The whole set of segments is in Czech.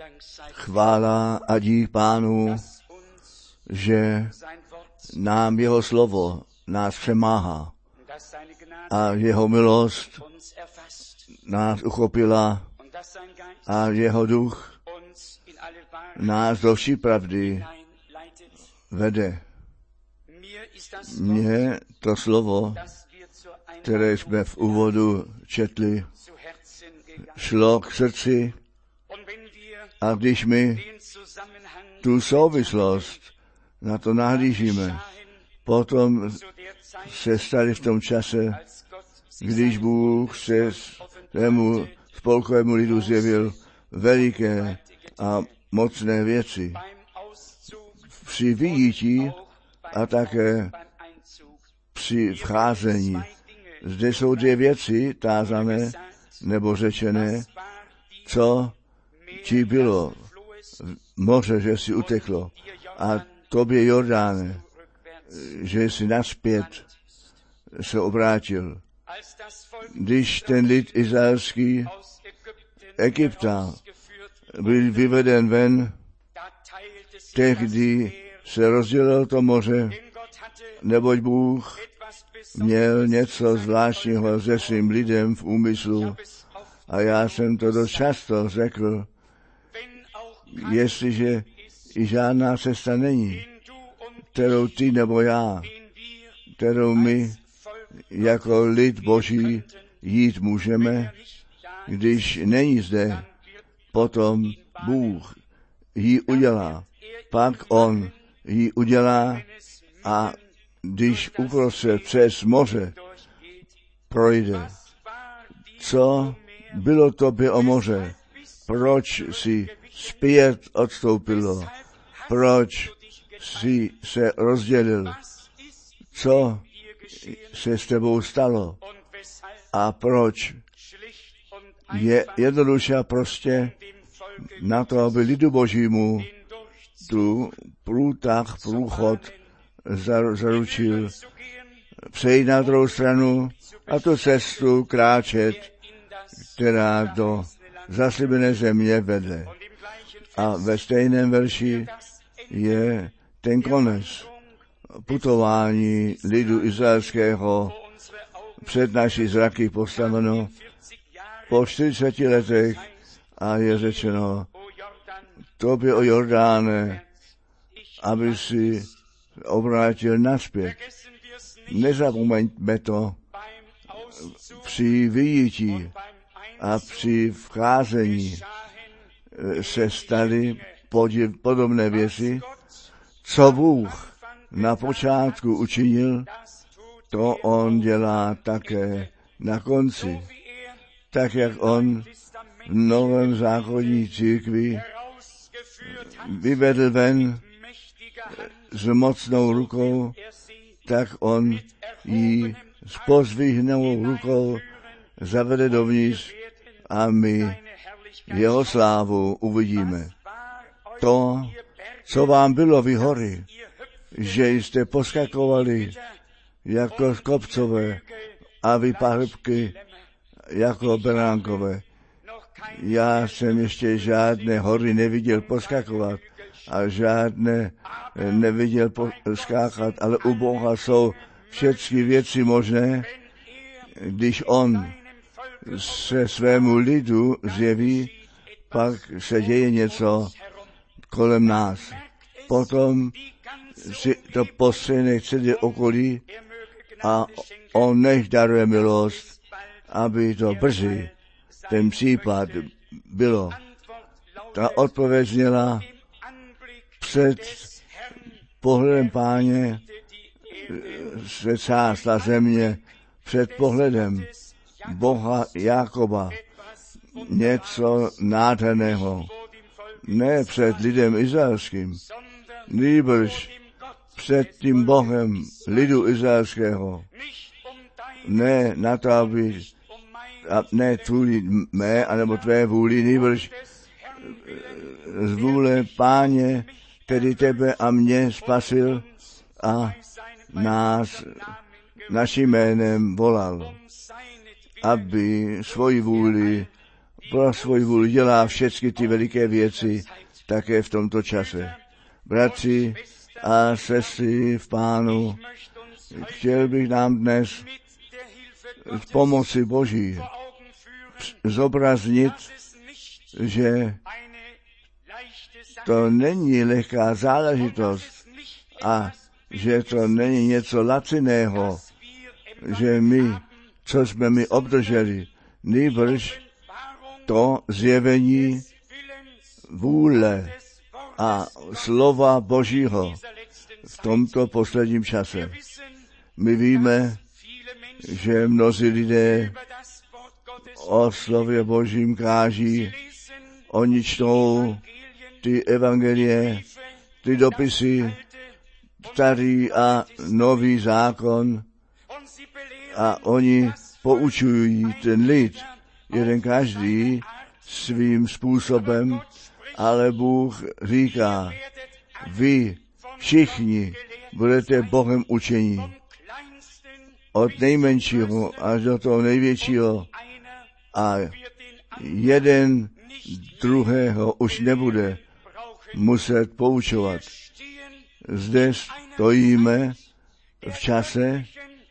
Chvála a dík Pánu, že nám jeho slovo nás přemáhá a jeho milost nás uchopila a jeho duch nás do vší pravdy vede. Mně to slovo, které jsme v úvodu četli, šlo k srdci, a když my tu souvislost na to nahlížíme, potom se stali v tom čase, když Bůh se svému spolkovému lidu zjevil veliké a mocné věci. Při vyjítí a také při vcházení. Zde jsou dvě věci tázané nebo řečené, co ti bylo moře, že si uteklo, a tobě, Jordáne, že jsi nazpět se obrátil. Když ten lid izraelský Egypta byl vyveden ven, tehdy se rozdělilo to moře, neboť Bůh měl něco zvláštního se svým lidem v úmyslu. A já jsem to dost často řekl, jestliže i žádná cesta není, kterou ty nebo já, kterou my jako lid Boží jít můžeme, když není zde, potom Bůh ji udělá. Pak on ji udělá, a když uprostřed přes moře projde. Co bylo tobě o moře? Proč si zpět odstoupilo? Proč si se rozdělil? Co se s tebou stalo? A proč? Je jednoduše a prostě na to, aby lidu Božímu tu průchod zaručil, přejít na druhou stranu a tu cestu kráčet, která do zaslíbené země vede. A ve stejném verši je ten konec putování lidu izraelského před naši zraky postaveno po 40 letech a je řečeno, tobě, o Jordáne, aby si obrátil nazpět. Nezapomeňme to při vyjítí a při vcházení se staly podobné věci, co Bůh na počátku učinil, to on dělá také na konci. Tak, jak on v Novém zákoně církvi vyvedl ven s mocnou rukou, tak on ji s pozdvihnou rukou zavede dovnitř a my jeho slávu uvidíme. To, co vám bylo vy hory, že jste poskakovali jako kopcové a vy pahrbky jako beránkové. Já jsem ještě žádné hory neviděl poskakovat a žádné neviděl skákat, ale u Boha jsou všechny věci možné, když on se svému lidu zjeví, pak se děje něco kolem nás. Potom si to postřehne celé okolí a on nech daruje milost, aby to brzy ten případ bylo. Ta odpověď zněla před pohledem Páně se třásla země, před pohledem Boha Jákoba něco nádherného. Ne před lidem izraelským, nýbrž před tím Bohem lidu izraelského. Ne na to, aby ne tvůli mé, anebo tvé vůli, nýbrž z vůle Páně, který tebe a mě spasil a nás naším jménem volal, aby svoji vůli pro svou vůli dělá všechny ty veliké věci také v tomto čase. Bratři a sestry v Pánu, chtěl bych nám dnes s pomoci Boží zobraznit, že to není lehká záležitost a že to není něco laciného, že my, co jsme my obdrželi, nýbrž to zjevení vůle a slova Božího v tomto posledním čase. My víme, že mnozí lidé o slově Božím káží, oni čtou ty evangelie, ty dopisy, starý a nový zákon a oni poučují ten lid, jeden každý svým způsobem, ale Bůh říká, vy všichni budete Bohem učení. Od nejmenšího až do toho největšího a jeden druhého už nebude muset poučovat. Zde stojíme v čase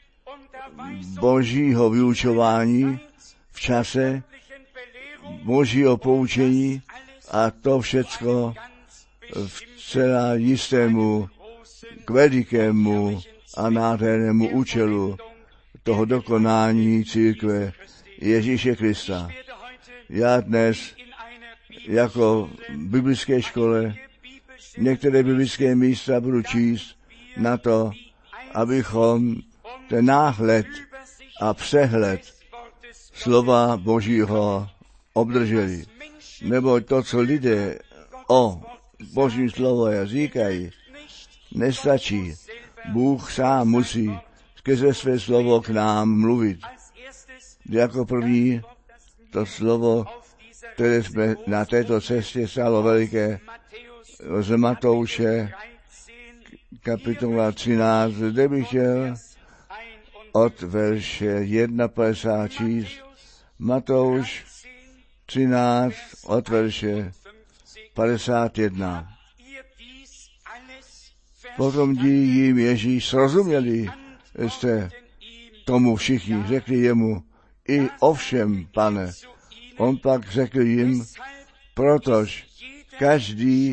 Božího vyučování, v čase Božího poučení a to všecko v celá jistému, k velikému a nádhernému účelu toho dokonání církve Ježíše Krista. Já dnes jako v biblické škole některé biblické místa budu číst na to, abychom ten náhled a přehled slova Božího obdrželi. Nebo to, co lidé o Božím slovu říkají, nestačí. Bůh sám musí skrze své slovo k nám mluvit. Jako první to slovo, které jsme na této cestě stalo veliké, z Matouše, kapitola 13, kde bych chtěl od verše 51 číst. Matouš 13 od verše 51. Potom jim Ježíš srozuměli jste tomu všichni, řekli jemu, i ovšem, pane. On pak řekl jim, protože každý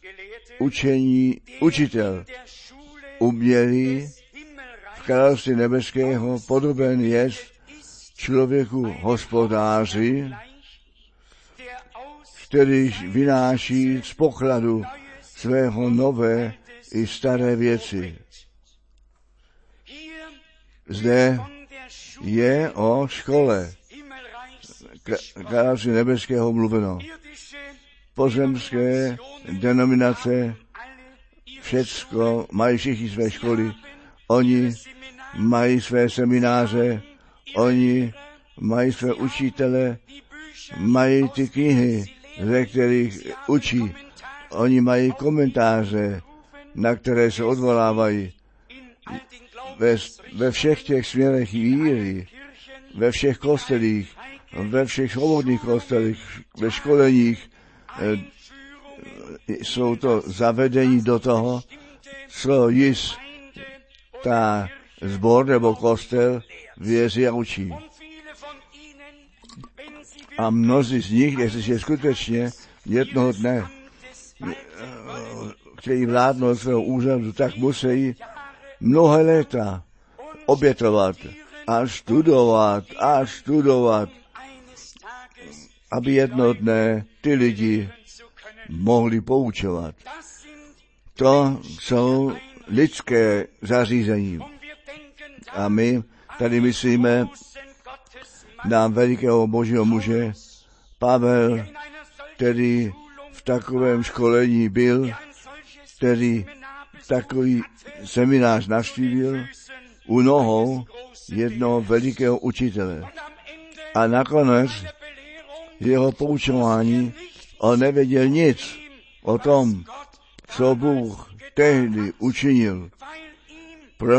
učitel umělý v království nebeského podoben jest člověku hospodáři, který vynáší z pokladu svého nové i staré věci. Zde je o škole království nebeského mluveno. Pozemské denominace, všecko, mají všichni své školy, oni mají své semináře, oni mají své učitele, mají ty knihy, ze kterých učí, oni mají komentáře, na které se odvolávají. Ve všech těch směrech víry, ve všech kostelích, ve všech svobodných kostelích, ve školeních jsou to zavedení do toho, co již ta sbor nebo kostel věří a učí. A mnozí z nich, jestliže skutečně jednoho dne chtějí vládnout svého úřadu, tak musí mnohé léta obětovat a studovat, aby jednoho dne ty lidi mohli poučovat. To jsou lidské zařízení. A my tady myslíme na velikého Božího muže Pavel, který v takovém školení byl, který takový seminář navštívil u nohou jednoho velikého učitele. A nakonec jeho poučování on nevěděl nic o tom, co Bůh tehdy učinil,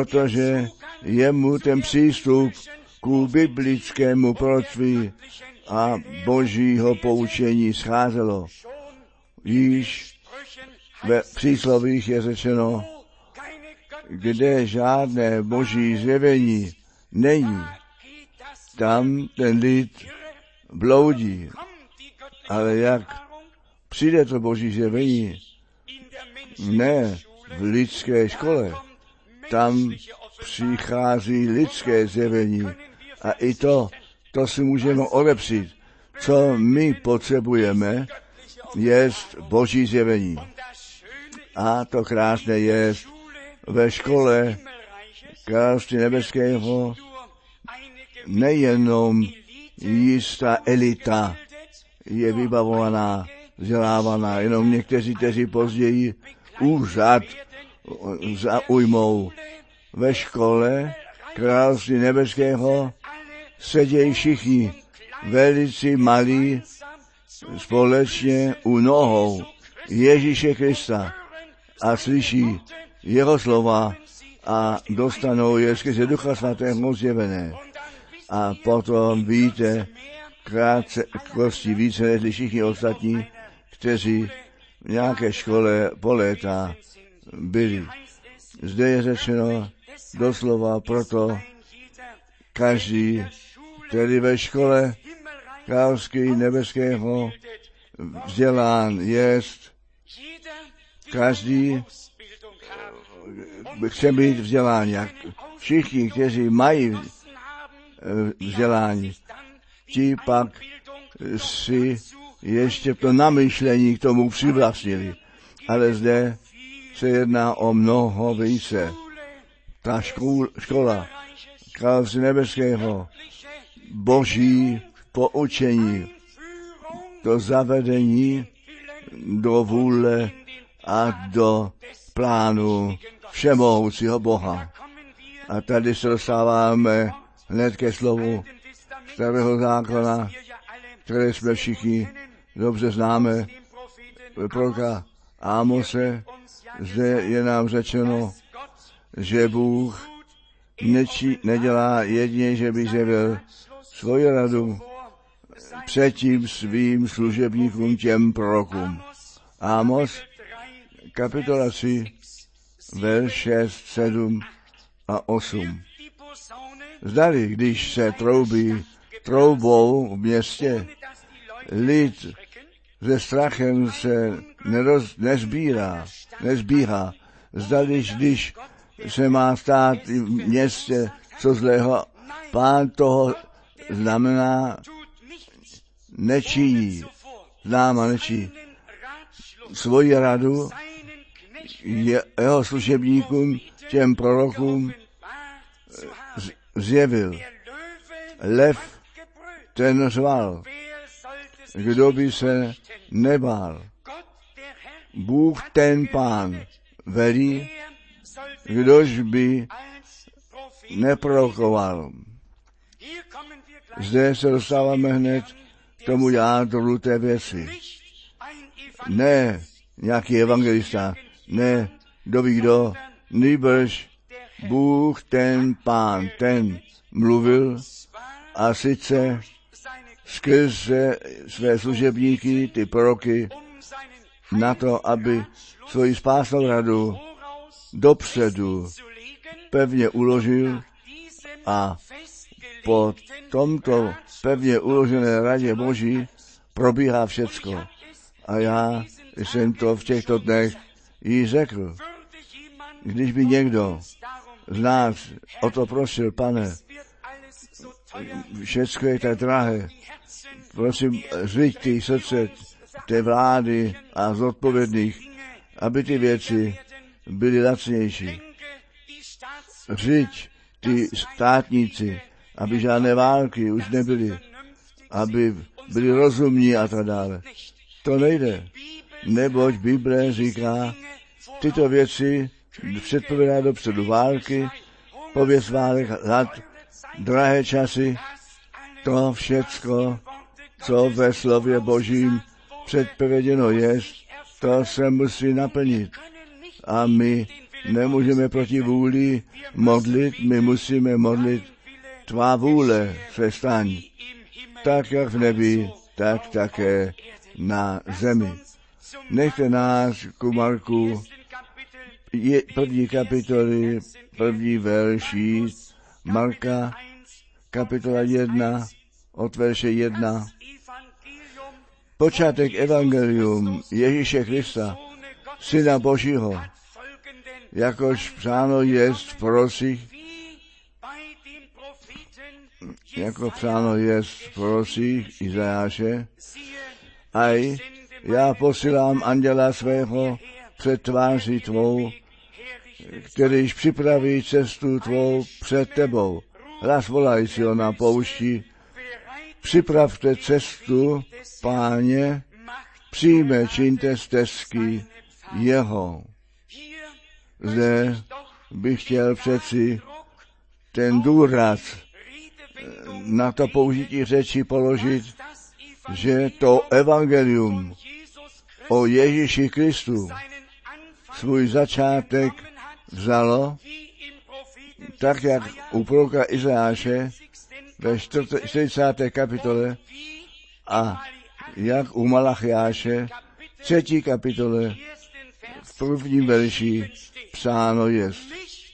protože jemu ten přístup ku biblickému proroctví a božího poučení scházelo. Již ve příslovích je řečeno, kde žádné boží zjevení není, tam ten lid bloudí. Ale jak přijde to boží zjevení? Ne v lidské škole. Tam přichází lidské zjevení. A i to si můžeme odepřít. Co my potřebujeme, je boží zjevení. A to krásné je ve škole Království nebeského nejenom jistá elita je vybavovaná, vzdělávaná, jenom někteří, kteří později úřad zaujmou. Ve škole Království nebeského sedějí všichni velici malí společně u nohou Ježíše Krista a slyší jeho slova a dostanou je skrze Ducha Svatého zjevené. A potom víte, krátkosti více než všichni ostatní, kteří v nějaké škole po léta byli. Zde je řečeno doslova proto každý, který ve škole Království nebeského vzdělán jest, každý chce být vzdělání. Všichni, kteří mají vzdělání, ti pak si ještě to namyšlení k tomu přivlastnili. Ale zde se jedná o mnoho více. Ta škola Království nebeského, boží poučení, to zavedení do vůle a do plánu všemohoucího Boha. A tady se dostáváme hned ke slovu Starého zákona, které jsme všichni dobře známe, proroka Ámose. Zde je nám řečeno, že Bůh nedělá jedině, že by zjevil svoji radu předtím svým služebníkům, těm prorokům. Ámos, kapitola 3, verš 6, 7 a 8. Zdali, když se troubí troubou v městě, lid se strachem se nezbírá. Zdali, když se má stát v městě co zlého, Pán toho znamená nečiní, známa nečiní. Svoji radu jeho služebníkům, těm prorokům zjevil. Lev ten řval. Kdo by se nebál? Bůh ten Pán velí, kdož by neprorokoval. Zde se dostáváme hned k tomu jádru té věci. Ne nějaký evangelista, ne kdo ví kdo, nýbrž Bůh ten Pán, ten mluvil a sice skrze své služebníky, ty proroky, na to, aby svoji spásnou radu dopředu pevně uložil a po tomto pevně uložené radě Boží probíhá všecko. A já jsem to v těchto dnech jí řekl. Když by někdo z nás o to prosil, Pane, všecko je tak drahé, prosím, zviď ty srdce té vlády a zodpovědných, aby ty věci byly lacnější. Řiď ty státníci, aby žádné války už nebyly, aby byli rozumní a tak dále. To nejde, neboť Bible říká, tyto věci předpovědá dopředu války, pověst válek, hlad, drahé časy, to všecko, co ve slově Božím předpověděno je, to se musí naplnit. A my nemůžeme proti vůli modlit, my musíme modlit, tvá vůle se staň, tak jak v nebi, tak také na zemi. Nechte nás ku Marku, první kapitoly, první verší, Marka, kapitola 1, od verše 1. Počátek evangelium Ježíše Krista, Syna Božího, jakož psáno jest v prorocích, jako psáno jest v prorocích Izajáše, aj já posílám anděla svého před tváří tvou, kterýž připraví cestu tvou před tebou. Hlas volajícího na poušti, připravte cestu, Páně, přijme, čiňte stezky jeho. Zde bych chtěl přeci ten důraz na to použití řeči položit, že to evangelium o Ježíši Kristu svůj začátek vzalo, tak jak u proroka Izajáše ve 40. kapitole a jak u Malachiáše 3. kapitole v prvním verši psáno jest.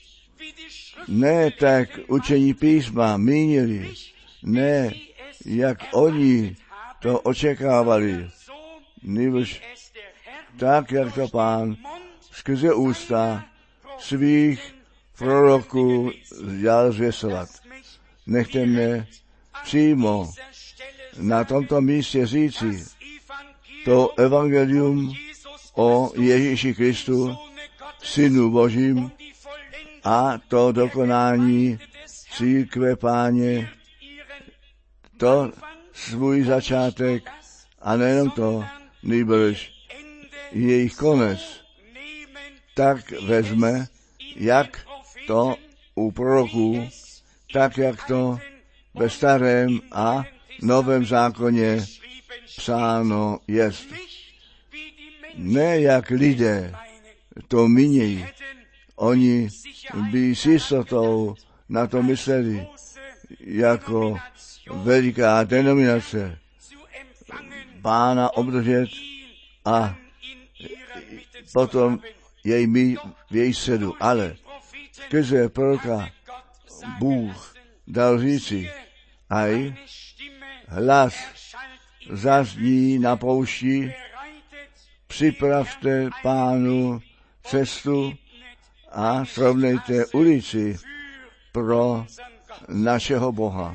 Ne tak učení písma mínili, ne jak oni to očekávali, nýbrž tak, jak to Pán skrze ústa svých proroků dal zvěstovat. Nechte mne přímo na tomto místě říci, to evangelium o Ježíši Kristu, Synu Božím, a to dokonání církve Páně, to svůj začátek, a nejenom to, nýbrž jejich konec, tak vezme, jak to u proroků, tak jak to ve starém a novém zákoně psáno jest. Ne jak lidé to mínějí. Oni by s jistotou na to mysleli jako veliká denominace Pána obdržet a potom jej mít v její středu. Ale skrze proroka Bůh dal říci, aj hlas zazní na poušti, připravte Pánu cestu a srovnejte ulici pro našeho Boha.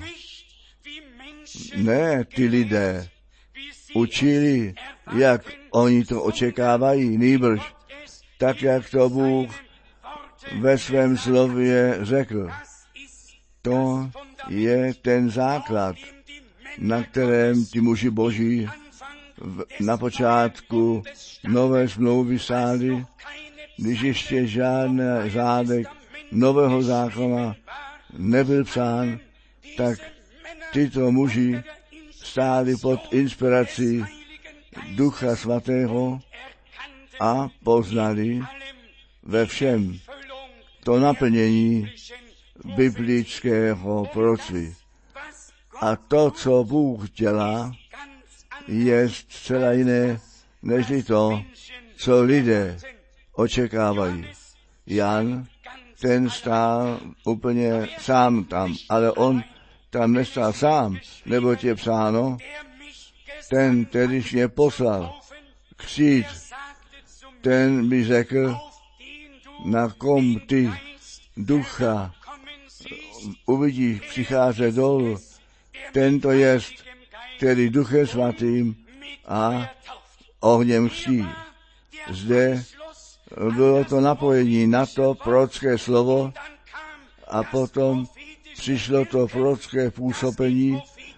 Ne ty lidé učili, jak oni to očekávají, nýbrž tak, jak to Bůh ve svém slově řekl. To je ten základ, na kterém ti muži Boží na počátku nové smlouvy stáli, když ještě žádný řádek nového zákona nebyl psán, tak tyto muži stáli pod inspirací Ducha Svatého a poznali ve všem to naplnění biblického proroctví. A to, co Bůh dělá, je zcela jiné, než to, co lidé očekávají. Jan, ten stál úplně sám tam, ale on tam nestál sám, neboť je psáno, ten, kterýž mě poslal křít, ten mi řekl, na kom ty ducha uvidíš přicházet dolů, tento jest, který Duchem Svatým a ohněm křtí. Zde bylo to napojení na to prorocké slovo a potom přišlo to prorocké působení,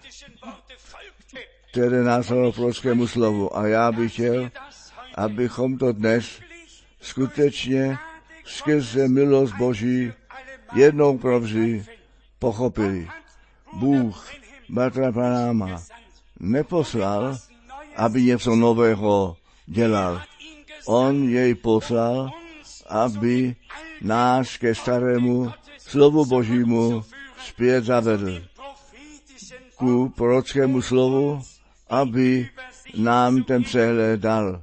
které následovalo prorockému slovu. A já bych chtěl, abychom to dnes skutečně skrze milost Boží jednou provždy pochopili. Bůh bratra Branhama neposlal, aby něco nového dělal. On jej poslal, aby nás ke starému slovu Božímu zpět zavedl. ku prorockému slovu, aby nám ten přehled dal.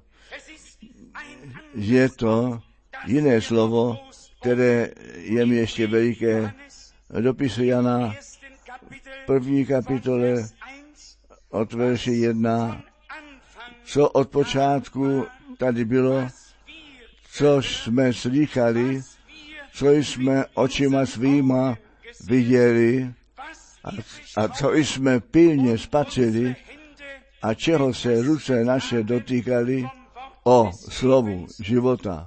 Je to jiné slovo, které je mi ještě veliké. Dopise Jana, 1. kapitole od verše 1, co od počátku tady bylo, co jsme slýchali, co jsme očima svýma viděli a co jsme pilně spatřili a čeho se ruce naše dotýkali o slovu života.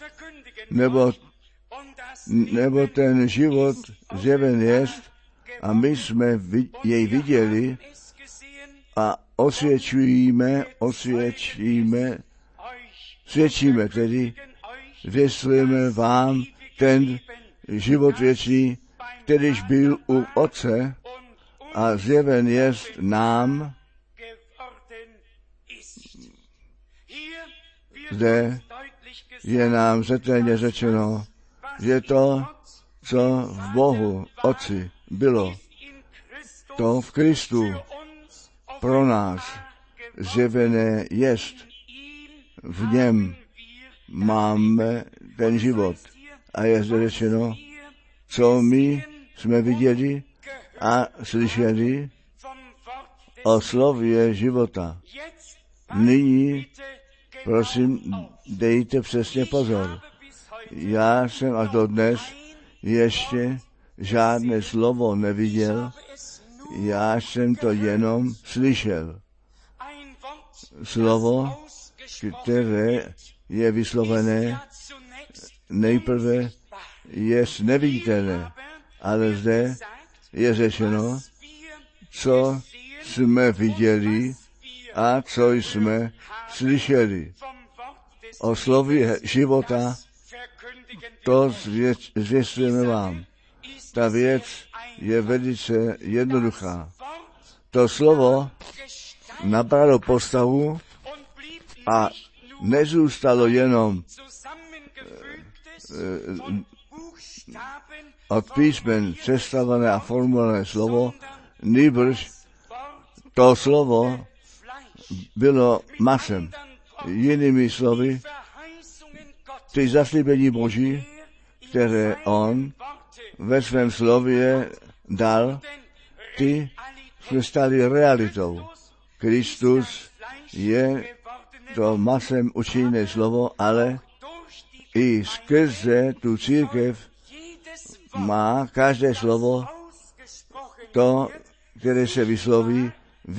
Nebo ten život zjeven jest a my jsme jej viděli a svědčíme tedy, zvěstujeme vám ten život věčný, kterýž byl u Otce a zjeven jest nám. Zde je nám zřetelně řečeno, že to, co v Bohu Otci bylo, to v Kristu pro nás zjevené jest. V něm máme ten život. A je zde řečeno, co my jsme viděli a slyšeli o slově života. Nyní, prosím, dejte přesně pozor. Já jsem až dodnes ještě žádné slovo neviděl, já jsem to jenom slyšel. Slovo, které je vyslovené, nejprve je neviditelné, ale zde je řečeno, co jsme viděli a co jsme slyšeli. O slově života to zvěstujeme vám. Ta věc je velice jednoduchá. To slovo nabralo postavu a nezůstalo jenom od písmen sestavené a formulované slovo, nýbrž to slovo bylo masem. Jinými slovy, ty zaslíbení Boží, které on ve svém slově dal, ty se staly realitou. Kristus je to masem učiněné slovo, ale i skrze tu církev má každé slovo to, které se vysloví,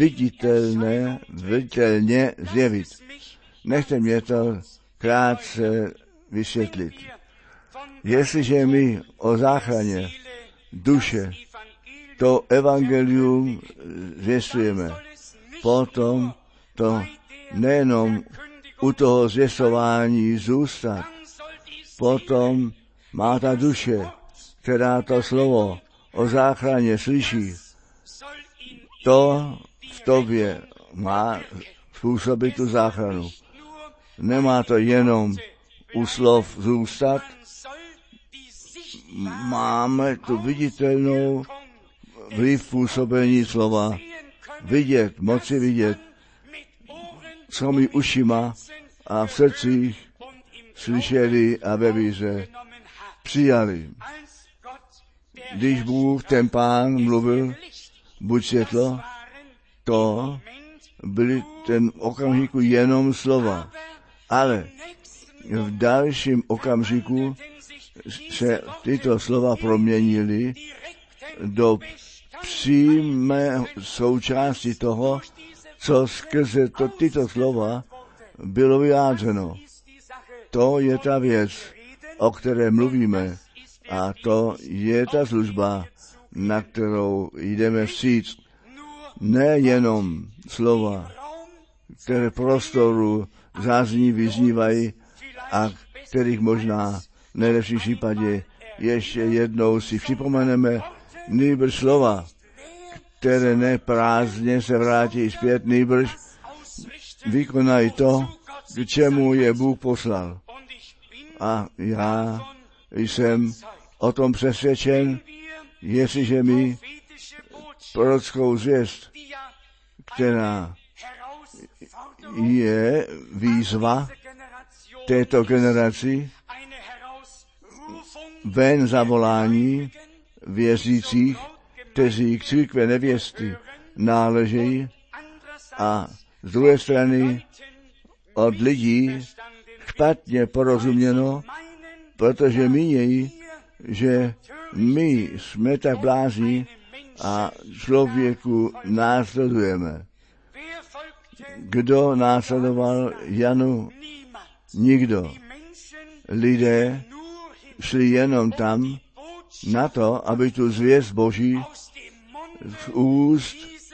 viditelně zjevit. Nechte mě to krátce vysvětlit. Jestliže my o záchraně duše to evangelium zvěstujeme, potom to nejenom u toho zvěstování zůstat, potom má ta duše, která to slovo o záchraně slyší, to v tobě má způsobit tu záchranu. Nemá to jenom u slov zůstat, máme tu viditelnou vliv působení slova vidět, moci vidět, co my ušima a v srdcích slyšeli a ve víře přijali. Když Bůh, ten Pán, mluvil, buď světlo, to byly ten okamžiku jenom slova. Ale v dalším okamžiku se tyto slova proměnily do přímé součásti toho, co skrze tyto slova bylo vyjádřeno. To je ta věc, o které mluvíme, a to je ta služba, na kterou jdeme vstříc. Nejenom slova, které prostoru zázní, vyznívají a kterých možná v nejlepším případě ještě jednou si připomeneme, nýbrž slova, které ne prázdně se vrátí zpět, nýbrž vykonají to, k čemu je Bůh poslal. A já jsem o tom přesvědčen, jestliže my prorockou zvěst, která je výzva této generaci, ven zavolání věřících, kteří k církve nevěsty náležejí, a z druhé strany od lidí špatně porozuměno, protože mínějí, že my jsme tak blázni a člověku následujeme. Kdo následoval Janu? Nikdo. Lidé šli jenom tam na to, aby tu zvěst Boží z úst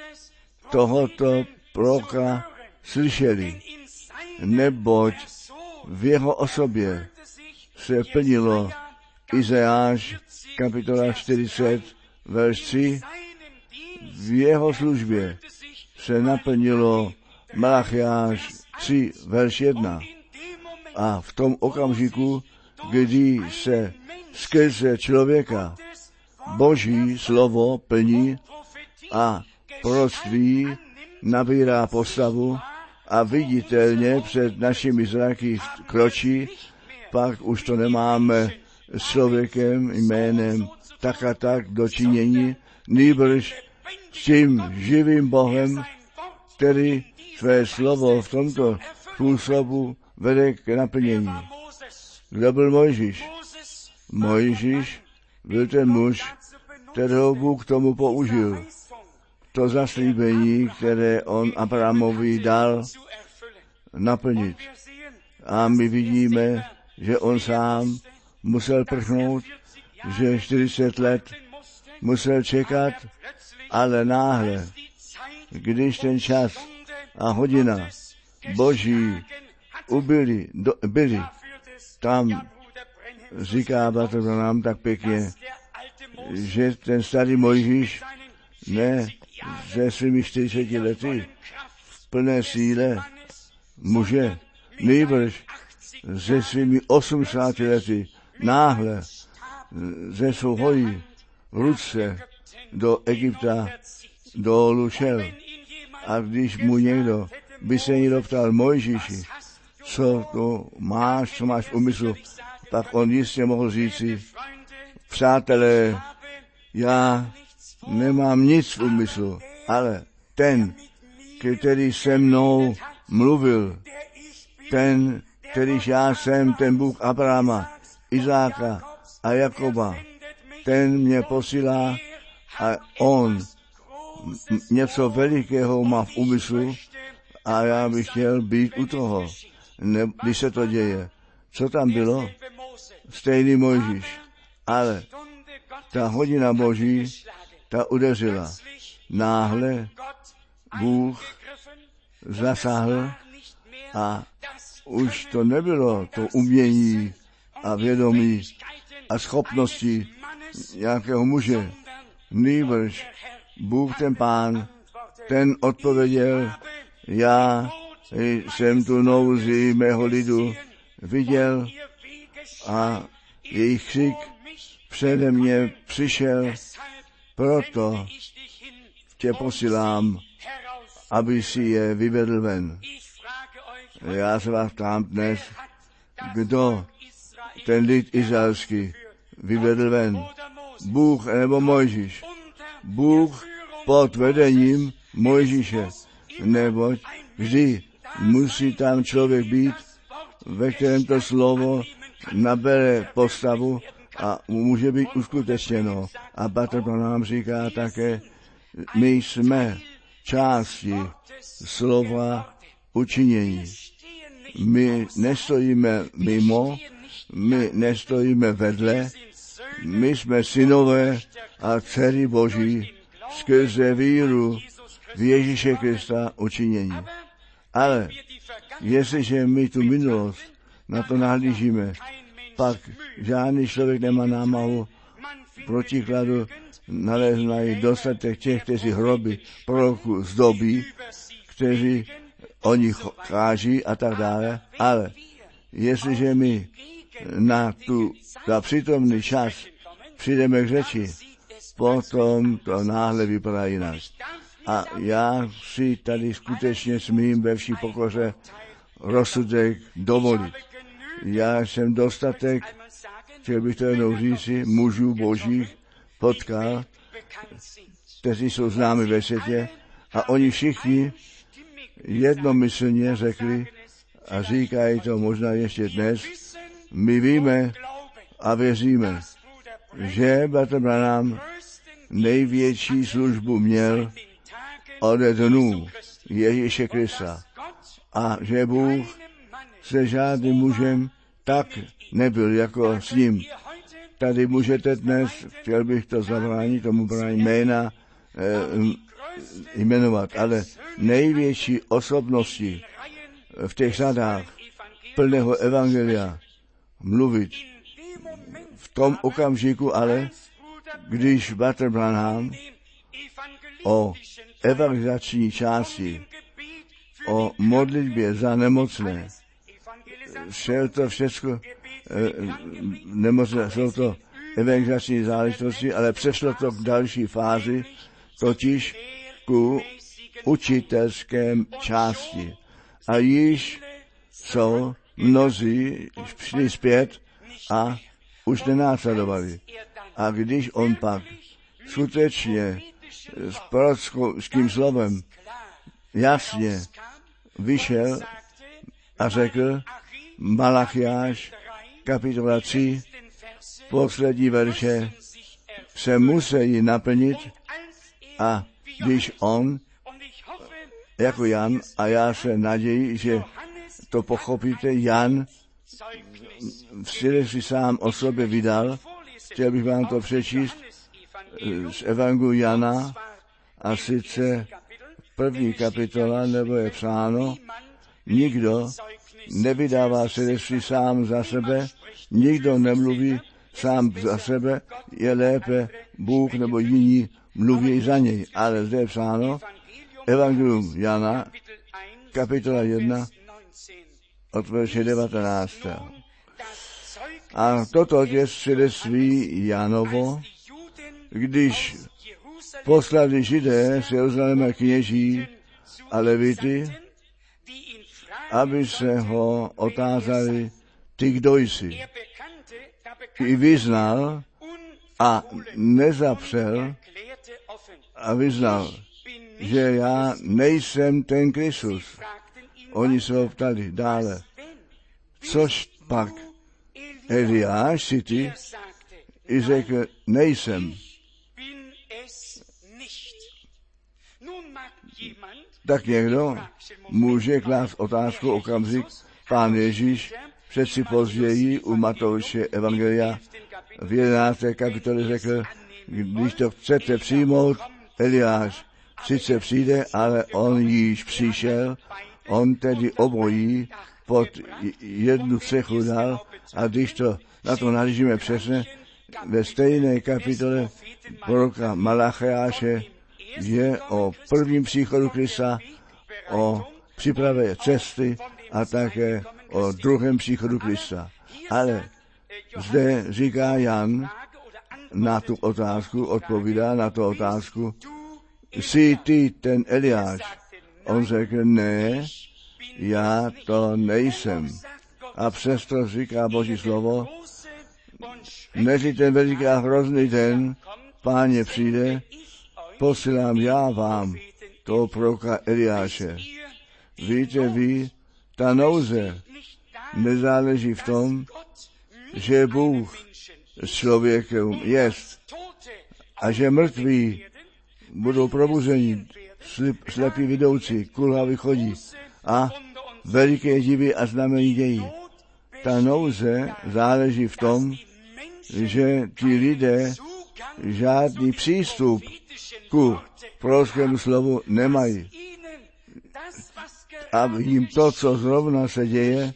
tohoto proroka slyšeli. Neboť v jeho osobě se plnilo Izajáš kapitola 40, verš 3. V jeho službě se naplnilo Malachiáš 3, verš 1. A v tom okamžiku, kdy se skrze člověka Boží slovo plní a proroctví nabírá postavu a viditelně před našimi zraky kročí, pak už to nemáme s člověkem jménem tak a tak dočinění, nýbrž s tím živým Bohem, který své slovo v tomto způsobu vede k naplnění. Kdo byl Mojžíš? Mojžíš byl ten muž, kterého Bůh k tomu použil. To zaslíbení, které on Abrahamovi dal, naplnit. A my vidíme, že on sám musel prchnout, že 40 let musel čekat, ale náhle, když ten čas a hodina Boží byli tam, říká bratr nám tak pěkně, že ten starý Mojžíš ne se svými 40 lety v plné síle muže, nýbrž se svými 80 lety náhle ze svou hojí v ruce do Egypta dolů šel. A když mu někdo by se někdo ptal, Mojžíši, co to máš, co máš v úmyslu, tak on jistě mohl říci, přátelé, já nemám nic v úmyslu, ale ten, který se mnou mluvil, ten, kterýž já jsem, ten Bůh Abrahama, Izáka a Jakoba, ten mě posílá a on něco velikého má v úmyslu a já bych chtěl být u toho, když se to děje. Co tam bylo? Stejný Mojžíš, ale ta hodina Boží, ta udeřila. Náhle Bůh zasáhl a už to nebylo to umění a vědomí a schopnosti nějakého muže. Nýbrž Bůh ten Pán, ten odpověděl, já jsem tu nouzi mého lidu viděl a jejich křik přede mě přišel, proto tě posílám, aby si je vyvedl ven. Já se vás ptám dnes, kdo ten lid izraelský vyvedl ven? Bůh nebo Mojžíš? Bůh pod vedením Mojžíše, neboť vždy musí tam člověk být, ve kterém to slovo nabere postavu a může být uskutečněno. A Petr to nám říká také, my jsme části slova učinění. My nestojíme mimo, my nestojíme vedle, my jsme synové a dcery Boží skrze víru v Ježíše Krista učinění. Ale jestliže my tu minulost na to nahlížíme, pak žádný člověk nemá námahu protikladu naleznají dostatek těch, kteří hroby proroků zdobí, kteří o nich káží a tak dále. Ale jestliže my na přítomný čas přijdeme k řeči, potom to náhle vypadá jinak. A já si tady skutečně smím ve vší pokoře rozsudek dovolit. Já jsem dostatek, chtěl bych to jednou říci, mužů božích potkal, kteří jsou známi ve světě, a oni všichni jednomyslně řekli a říkají to možná ještě dnes, my víme a věříme, že bratr Branham největší službu měl ode dnů Ježíše Krista a že Bůh se žádným mužem tak nebyl jako s ním. Tady můžete dnes, chtěl bych to zabránit, tomu bránit jména jmenovat, ale největší osobnosti v těch řadách plného evangelia mluvit v tom okamžiku, ale když bratr Branham o evangelizační části, o modlitbě za nemocné, šel to všechno nemocné, jsou to evangelizační záležitosti, ale přešlo to k další fázi, totiž ku učitelské části. A již jsou mnozí šli zpět a už nenásledovali. A když on pak skutečně s prorockým slovem jasně vyšel a řekl, Malachiáš, kapitola 3, poslední verše se musí naplnit, a když on, jako Jan, a já se naději, že to pochopíte, Jan si sám o sobě vydal, chtěl bych vám to přečíst z Evangeliu Jana, a sice první kapitola, nebo je psáno, nikdo nevydává svědectví sám za sebe, nikdo nemluví sám za sebe, je lépe Bůh nebo jiní mluví za něj. Ale zde je psáno, Evangelium Jana, kapitola 1, od verše 19. A toto je svědectví Janovo, když poslali Židé z Jeruzaléma kněží a levity, aby se ho otázali, ty kdo jsi? I vyznal a nezapřel a vyznal, že já nejsem ten Kristus. Oni se ho ptali dále, což pak Eliáš si ty? I řekl, nejsem. Tak někdo může klást otázku okamžik, Pán Ježíš přeci později u Matouše Evangelia v 11. kapitole řekl, když to chcete přijmout, Eliáš sice přijde, ale on již přišel, on tedy obojí pod jednu střechu dal, a když to na to nahlížíme přesně, ve stejné kapitole proroka Malachiáše je o prvním příchodu Krista, o přípravě cesty a také o druhém příchodu Krista. Ale zde říká Jan na tu otázku, odpovídá na tu otázku, jsi ty ten Eliáš? On řekl, ne, já to nejsem. A přesto říká Boží slovo, než ten veliký a hrozný den Páně přijde, posílám já vám toho proroka Eliáše. Víte vy, ta nouze nezáleží v tom, že Bůh s člověkem jest a že mrtví budou probuzeni, slepí vidoucí, kulhaví chodí a veliké divy a znamení dějí. Ta nouze záleží v tom, že ti lidé žádný přístup ku prorockému slovu nemají. A jim to, co zrovna se děje,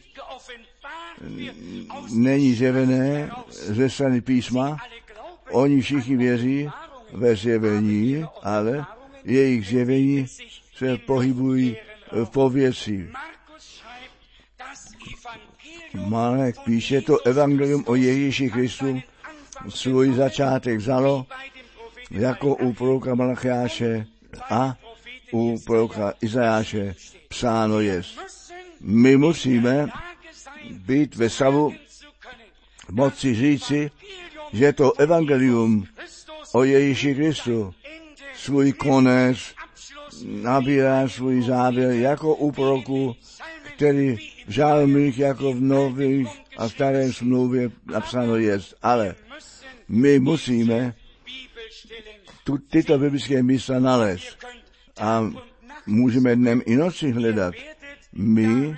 není zjevené ze strany písma. Oni všichni věří ve zjevení, ale jejich zjevení se pohybují v povětří. Marek píše, to evangelium o Ježíši Kristu svůj začátek vzalo jako u proroka Malachiáše a u proroka Izajáše psáno je. My musíme být ve stavu moci říci, že to evangelium o Ježíši Kristu svůj konec nabírá svůj závěr jako u proroku, který v žalmích jako v nových a staré smlouvě napsáno je. Ale my musíme tyto biblické místa nalézt a můžeme dnem i noci hledat. My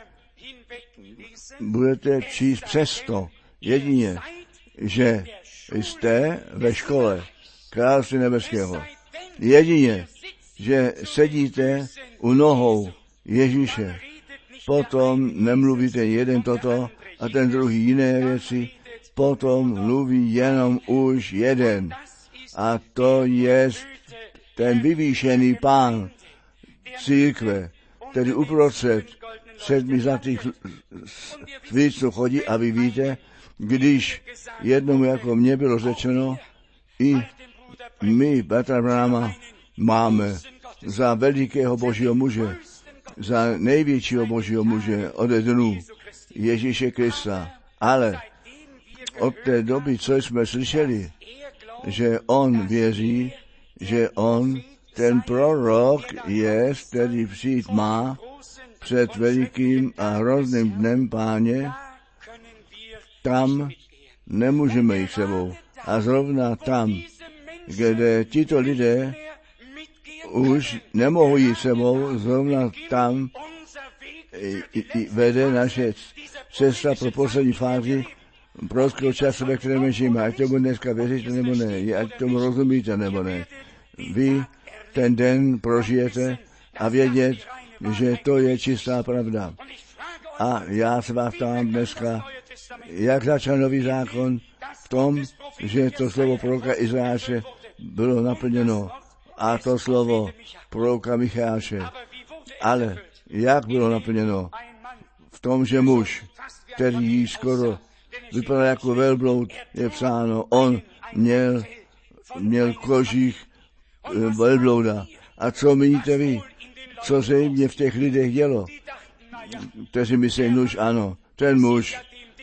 budete číst přesto jedině, že jste ve škole Království nebeského. Jedině, že sedíte u nohou Ježíše. Potom nemluvíte jeden toto a ten druhý jiné věci. Potom mluví jenom už jeden. A to je ten vyvýšený pán církve, který uprostřed 7 zlatých svíců chodí. A vy víte, když jednomu jako mně bylo řečeno, i my bratra Branhama máme za velikého božího muže, za největšího božího muže ode dnů Ježíše Krista. Ale od té doby, co jsme slyšeli, že on věří, že on, ten prorok je, který přijít má před velikým a hrozným dnem Páně, tam nemůžeme jít sebou. A zrovna tam, kde tito lidé už nemohou jít sebou, zrovna tam vede naše cesta pro poslední fázi prorockého času, ve kterém žijeme. Ať tomu dneska věříte nebo ne, ať tomu rozumíte nebo ne. Vy ten den prožijete a vědět, že to je čistá pravda. A já se vás ptám dneska, jak začal nový zákon v tom, že to slovo proroka Izajáše bylo naplněno a to slovo proroka Micháše. Ale jak bylo naplněno? V tom, že muž, který skoro vypadal jako velbloud, je psáno, on měl kožích velblouda. A co míníte vy? Co se jim v těch lidech dělo? Kteří myslí, nuž ano, ten muž,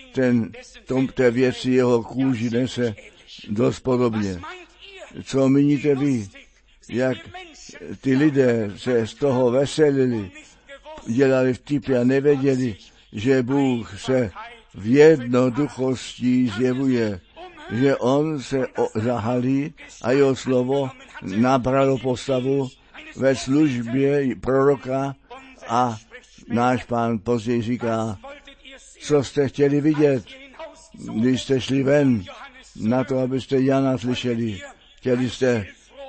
té věci jeho kůži nese dost podobně. Co míníte vy? Jak ty lidé se z toho veselili, dělali vtipy a nevěděli, že Bůh se v jednoduchosti zjevuje, že on se zahalí a jeho slovo nabralo postavu ve službě proroka a náš Pán později říká, co jste chtěli vidět, když jste šli ven na to, abyste Jana slyšeli. Chtěli jste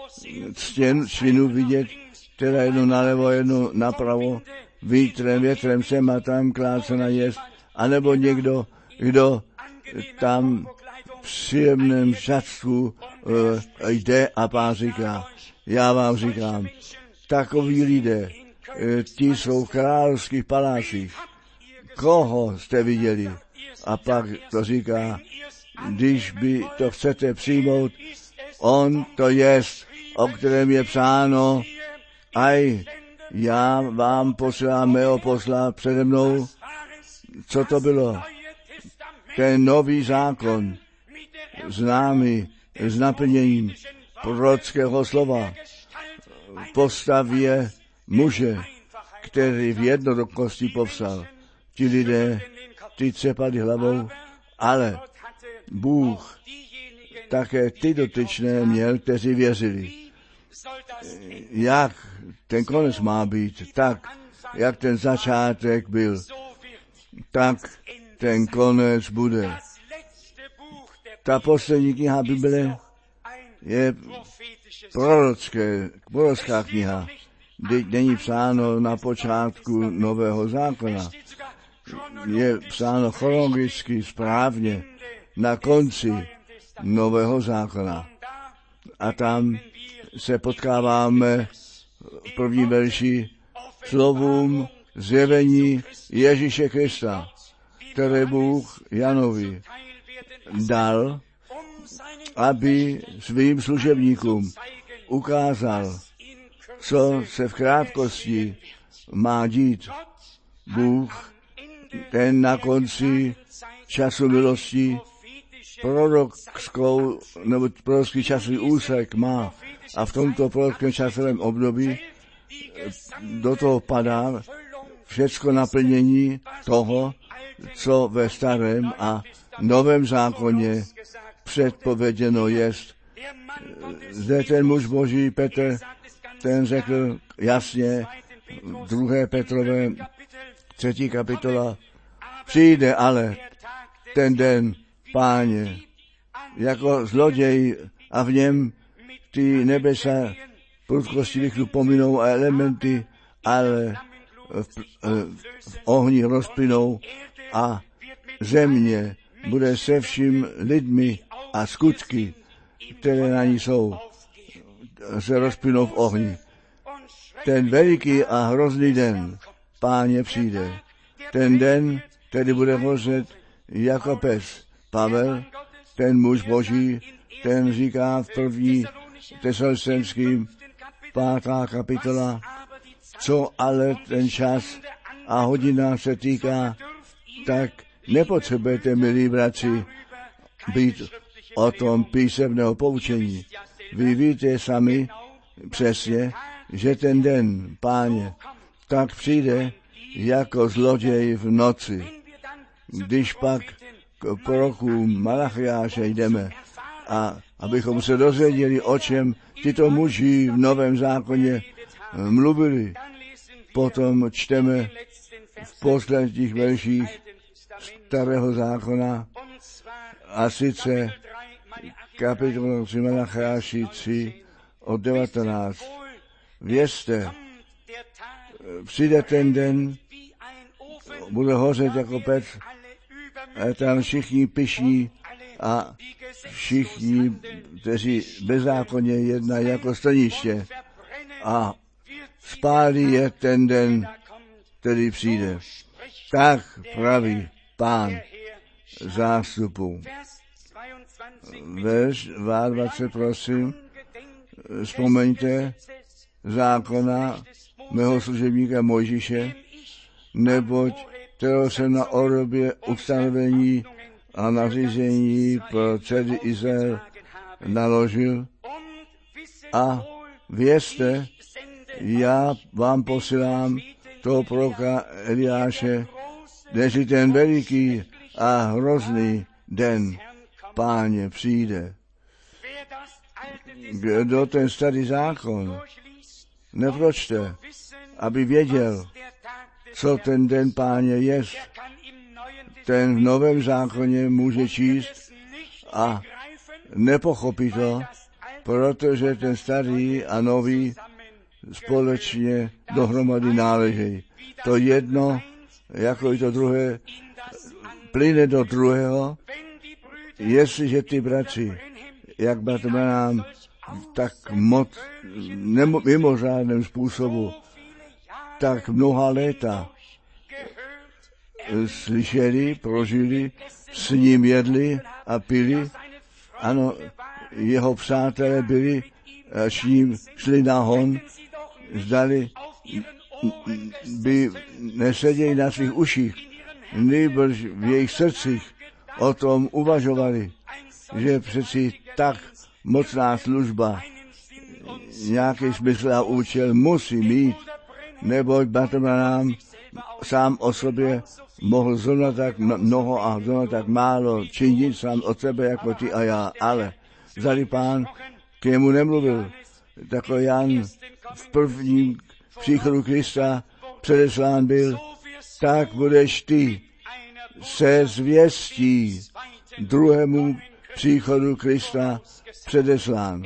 švinu vidět, teda jednu nalevo, jednu napravo, větrem sem a tam klácena jest, anebo někdo, kdo tam v příjemném šatstvu jde a Pán říká, já vám říkám, takoví lidé, ti jsou v královských palácích. Koho jste viděli? A pak to říká, když by to chcete přijmout, on to jest, o kterém je psáno, aj já vám posílám mého posla přede mnou. Co to bylo? Ten nový zákon, známý s naplněním prorockého slova, v postavě muže, který v jednoduchosti povstal. Ti lidé, ty třepali hlavou, ale Bůh také ty dotyčné měl, kteří věřili. Jak ten konec má být, tak, jak ten začátek byl, tak ten konec bude. Ta poslední kniha Bible je prorocká kniha. Teď není psáno na počátku Nového zákona. Je psáno chronologicky správně na konci Nového zákona. A tam se potkáváme v první verši slovům zjevení Ježíše Krista, které Bůh Janovi dal, aby svým služebníkům ukázal, co se v krátkosti má dít. Bůh, ten na konci času milosti prorocký časový úsek má a v tomto prorockém časovém období do toho padá všecko naplnění toho, co ve starém a novém zákoně předpověděno jest. Zde ten muž Boží Petr, ten řekl jasně, 2. Petrové 3. kapitola, přijde ale ten den Páně jako zloděj a v něm ty nebesa prudkosti vychlu pominou a elementy, ale v ohni rozplynou a země bude se vším lidmi a skutky, které na ní jsou, se rozplynou v ohni. Ten veliký a hrozný den Páně přijde. Ten den, který bude hořet jako pes. Pavel, ten muž Boží, ten říká v 1. Tesalonickým 5. kapitola, co ale ten čas a hodina se týká, tak nepotřebujete, milí bratři, být o tom písemného poučení. Vy víte sami přesně, že ten den Páně tak přijde jako zloděj v noci. Když pak k proroku Malachiáše jdeme a abychom se dozvěděli, o čem tyto muži v Novém zákoně mluvili, potom čteme v posledních verších Starého zákona a sice kapitolu 3 Malachiáši 3 od 19. Vězte, přijde ten den, bude hořet jako pec, a tam všichni pyšní a všichni, kteří bezzákonně jednají jako staniště a spálí je ten den, který přijde. Tak praví Pán zástupu. Verš 22, prosím, vzpomeňte zákona mého služebníka Mojžíše, neboť kterého jsem na orobě ustanovení a nařízení pro celý Izrael naložil. A vězte, já vám posílám toho proroka Eliáše, než ten veliký a hrozný den Páně přijde. Kdo ten starý zákon nepročte, aby věděl, co ten den Páně je, ten v Novém zákoně může číst a nepochopí to, protože ten starý a nový společně dohromady náležejí. To jedno, jako i to druhé, plyne do druhého, jestliže ty bratři, jak bratr Branham, tak mimořádném způsobu, tak mnoha léta slyšeli, prožili, s ním jedli a pili. Ano, jeho přátelé byli, s ním šli na hon, zdali by neseděli na svých uších, nýbrž v jejich srdcích o tom uvažovali, že přeci tak mocná služba nějaký smysl a účel musí mít, neboť bratr Branham sám o sobě mohl zrovna tak mnoho a zrovna tak málo činit sám od sebe jako ty a já, ale vzali Pán k němu nemluvil. Tako Jan v prvním příchodu Krista předeslán byl, tak budeš ty se zvěstí druhému příchodu Krista předeslán.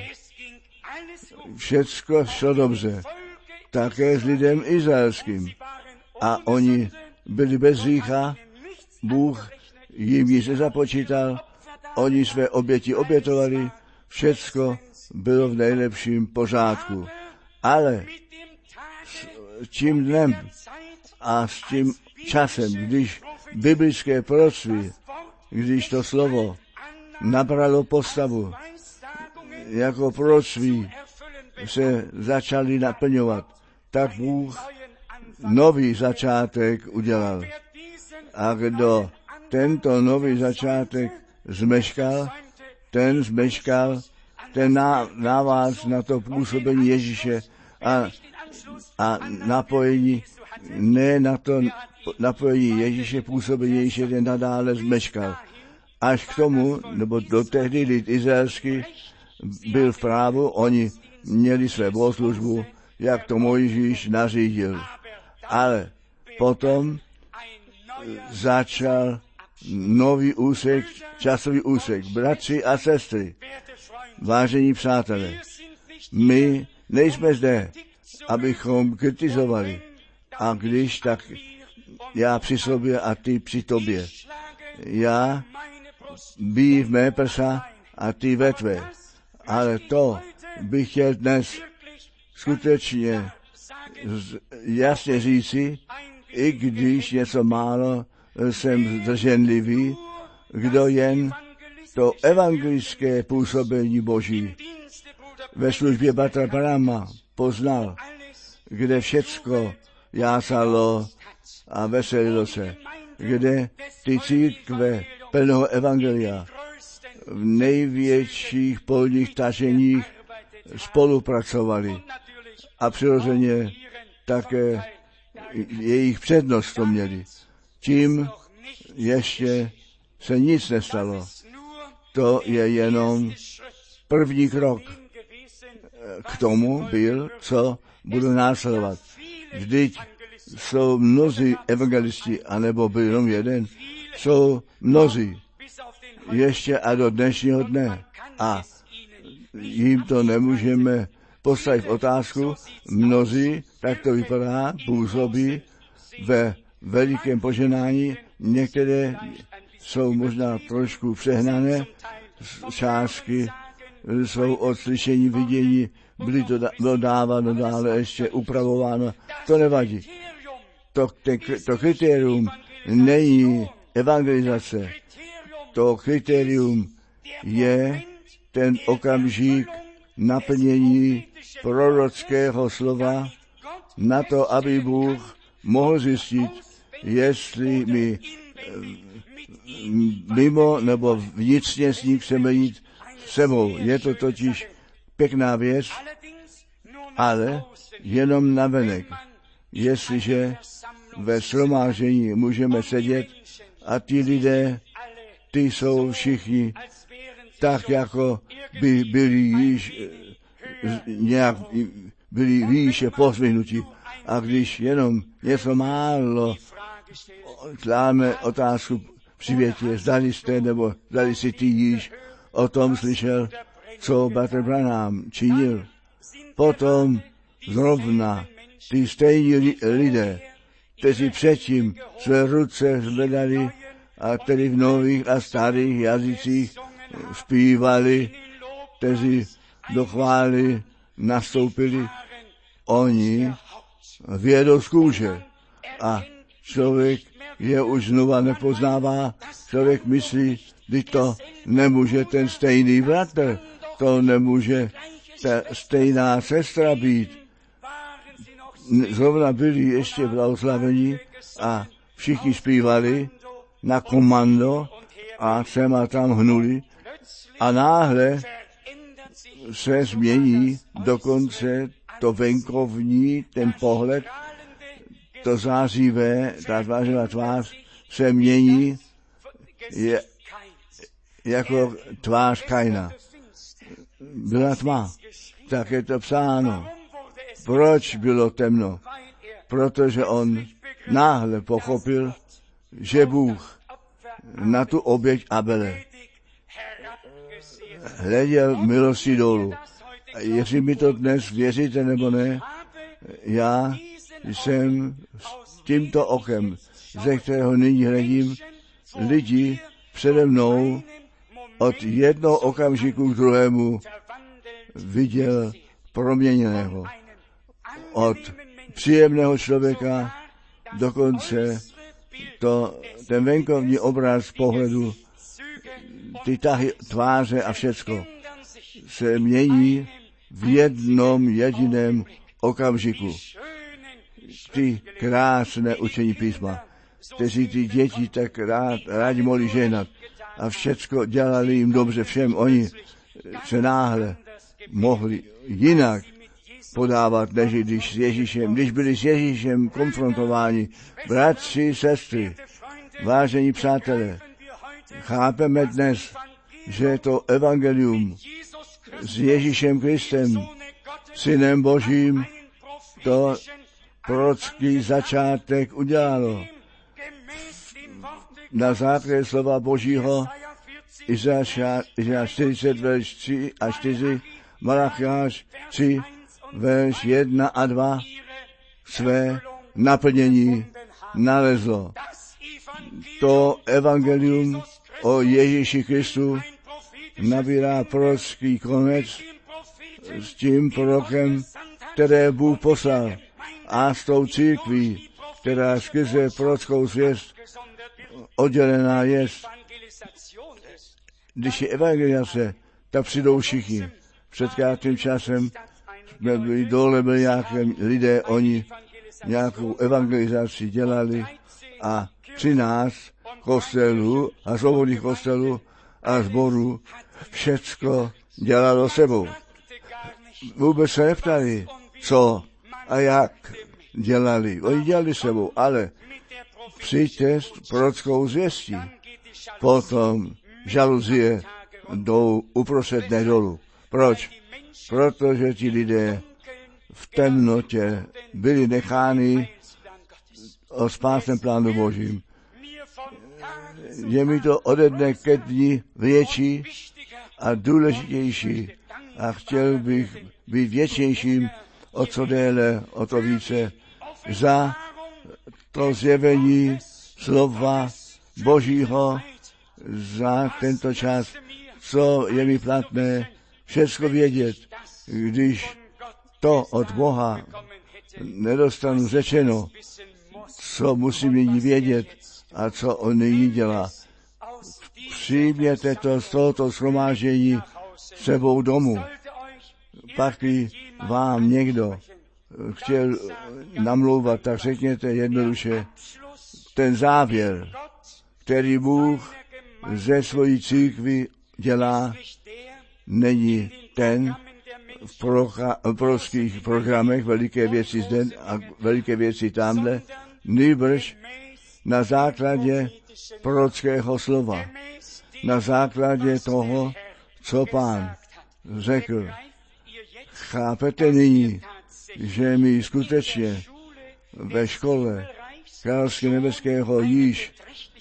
Všecko šlo dobře, také s lidem izraelským. A oni byli bez hřícha, Bůh jim nic nezapočítal, oni své oběti obětovali, všecko bylo v nejlepším pořádku. Ale s tím dnem a s tím časem, když biblické proroctví, když to slovo nabralo postavu, jako proroctví se začaly naplňovat, tak Bůh nový začátek udělal. A kdo tento nový začátek zmeškal, ten návaz na to působení Ježíše a napojení, ne na to napojení Ježíše, působení Ježíše, ten nadále zmeškal. Až k tomu, nebo do tehdy lid izraelský byl v právu, oni měli své bohoslužbu, jak to Mojžíš nařídil. Ale potom začal nový úsek, časový úsek. Bratři a sestry, vážení přátelé, my nejsme zde, abychom kritizovali. A když, tak já při sobě a ty při tobě. Já biji v mé prsa a ty ve tvé. Ale to bych chtěl dnes skutečně jasně říci, i když něco málo jsem zdrženlivý, kdo jen to evangelické působení Boží ve službě bratra Branhama poznal, kde všecko jásalo a veselilo se, kde ty církve plného evangelia v největších polních taženích spolupracovali a přirozeně také jejich přednost to měli. Tím ještě se nic nestalo. To je jenom první krok k tomu byl, co bude následovat. Vždyť jsou mnozí evangelisti, anebo byl jenom jeden, jsou mnozí ještě a do dnešního dne. A jim to nemůžeme postavit v otázku. Mnozí, tak to vypadá, působí ve velikém poženání. Některé jsou možná trošku přehnané, částky jsou od slyšení, vidění, bylo dáváno dále ještě upravováno. To nevadí. To kritérium není evangelizace. To kritérium je ten okamžik naplnění prorockého slova na to, aby Bůh mohl zjistit, jestli my mimo nebo vnitřně s ním chceme jít sebou. Je to totiž pěkná věc, ale jenom navenek. Jestliže ve shromáždění můžeme sedět a ty lidé, ty jsou všichni tak, jako by byli již nějak byli výše pozvihnutí. A když jenom něco málo kláme otázku při větě, zdali jste nebo zdali si ty již o tom slyšel, co bratr Branham činil. Potom zrovna ty stejní lidé, kteří předtím své ruce zvedali a tedy v nových a starých jazycích zpívali, kteří do chvály nastoupili, oni vědou z kůže. A člověk je už znova nepoznává, člověk myslí, že to nemůže ten stejný bratr, to nemůže ta stejná sestra být. Zrovna byli ještě blahoslavení a všichni zpívali na komando a sem a tam hnuli a náhle se změní dokonce to venkovní, ten pohled, to zářivé, ta tvářová tvář se mění jako tvář Kaina. Byla tma, tak je to psáno. Proč bylo temno? Protože on náhle pochopil, že Bůh na tu oběť Abele hleděl milostí dolů. A jestli mi to dnes věříte nebo ne, já jsem s tímto okem, ze kterého nyní hledím, lidi přede mnou od jednoho okamžiku k druhému viděl proměněného. Od příjemného člověka dokonce ten venkovní obraz pohledu, ty tahy tváře a všecko se mění v jednom jediném okamžiku. Ty krásné učení písma, kteří ty děti tak rádi mohli ženat a všecko dělali jim dobře všem, oni se náhle mohli jinak podávat, než když byli s Ježíšem konfrontováni. Bratři, sestry, vážení přátelé, chápeme dnes, že to evangelium s Ježíšem Kristem, Synem Božím, to prorocký začátek udělalo. Na základě slova Božího Izajáš 40, verš 3 a 4, Malachiáš 3, verš 1 a 2 své naplnění nalezlo. To evangelium o Ježíši Kristu nabírá prorocký konec s tím prorokem, které Bůh poslal, a s tou církví, která skrze prorockou zvěst oddělená je. Když je evangelizace, tak přijdou všichni. Před krátkým časem jsme byli dole, byli nějaké lidé, oni nějakou evangelizaci dělali a 13 kostelů a svobodných kostelů a sborů všecko dělalo sebou. Vůbec se neptali, co a jak dělali. Oni dělali sebou, ale přijďte s prorockou zvěstí. Potom žaluzie jdou uprostřed nedolu. Proč? Protože ti lidé v temnotě byli necháni o spásném plánu Božím. Je mi to ode dne ke dni větší a důležitější a chtěl bych být věčnějším, o co déle, o to více, za to zjevení slova Božího, za tento čas, co je mi platné, všecko vědět, když to od Boha nedostanu řečeno, co musím nyní vědět a co on nyní dělá. Přijměte to z tohoto shromáždění sebou domů. Pak vám někdo chtěl namlouvat, tak řekněte jednoduše, ten závěr, který Bůh ze svojí církvi dělá, není ten v prorockých programech, veliké věci zde a veliké věci tamhle, nýbrž na základě prorockého slova, na základě toho, co Pán řekl. Chápete nyní, že my skutečně ve škole Království nebeského již